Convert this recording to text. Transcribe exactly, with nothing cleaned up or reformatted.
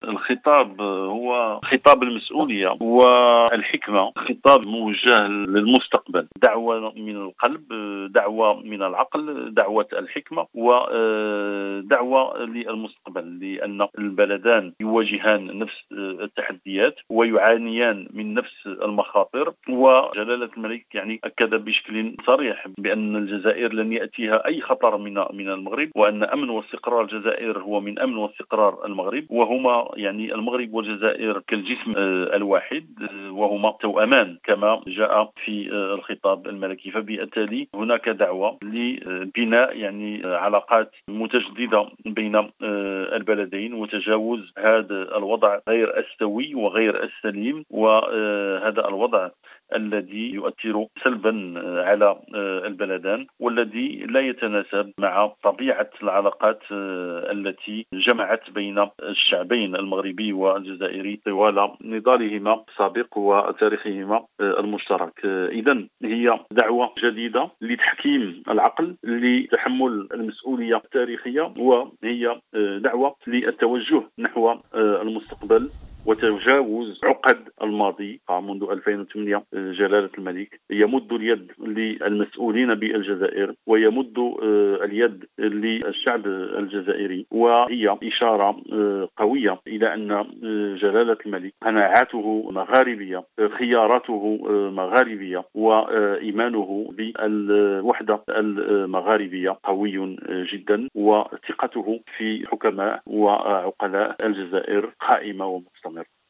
الخطاب هو خطاب المسؤولية والحكمة، خطاب موجه للمستقبل، دعوة من القلب، دعوة من العقل، دعوة الحكمة ودعوة للمستقبل، لأن البلدان يواجهان نفس التحديات ويعانيان من نفس المخاطر. وجلالة الملك يعني أكد بشكل صريح بأن الجزائر لن يأتيها أي خطر من من المغرب، وأن أمن واستقرار الجزائر هو من أمن واستقرار المغرب، وهما يعني المغرب والجزائر كالجسم الواحد، وهما توأمان كما جاء في الخطاب الملكي. فبالتالي هناك دعوة لبناء يعني علاقات متجددة بين البلدين وتجاوز هذا الوضع غير السوي وغير السليم، وهذا الوضع الذي يؤثر سلبا على البلدان والذي لا يتناسب مع طبيعة العلاقات التي جمعت بين الشعبين المغربي والجزائري طوال نضالهما السابق وتاريخهما المشترك. إذن هي دعوة جديدة لتحكيم العقل، لتحمل المسؤولية التاريخية، وهي دعوة للتوجه نحو المستقبل وتجاوز عقد الماضي. منذ ألفين وثمانية جلالة الملك يمد اليد للمسؤولين بالجزائر ويمد اليد للشعب الجزائري، وهي إشارة قوية إلى أن جلالة الملك قناعاته مغاربية، خياراته مغاربية، وإيمانه بالوحدة المغاربية قوي جدا، وثقته في حكماء وعقلاء الجزائر قائمة ومستمرة.